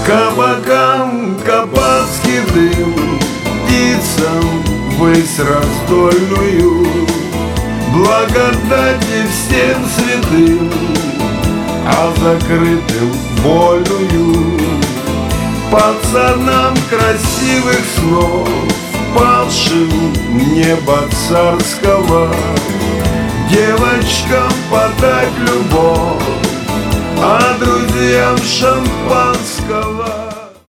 Кабакам кабацкий дым, птицам высь раздольную, благодати всем святым, а закрытым вольную. Пацанам красивых снов, павшим неба царского, девочкам подать любовь, а друзьям шампанского.